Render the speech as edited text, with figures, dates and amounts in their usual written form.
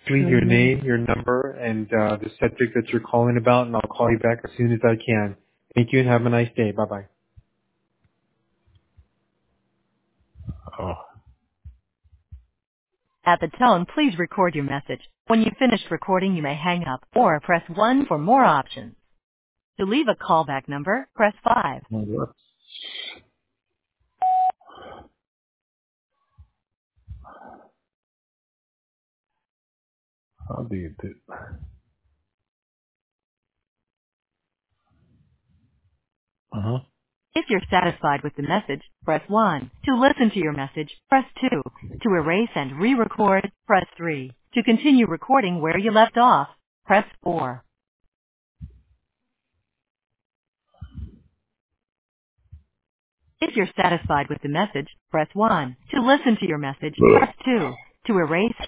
leave your name, your number, and the subject that you're calling about, and I'll call you back as soon as I can. Thank you and have a nice day. Bye-bye. Oh, At the tone, please record your message. When you've finished recording, you may hang up or press 1 for more options. To leave a callback number, press 5. well, how do you do? If you're satisfied with the message, press 1. To listen to your message, press 2. To erase and re-record, press 3. To continue recording where you left off, press 4. If you're satisfied with the message, press 1. To listen to your message, press 2. To erase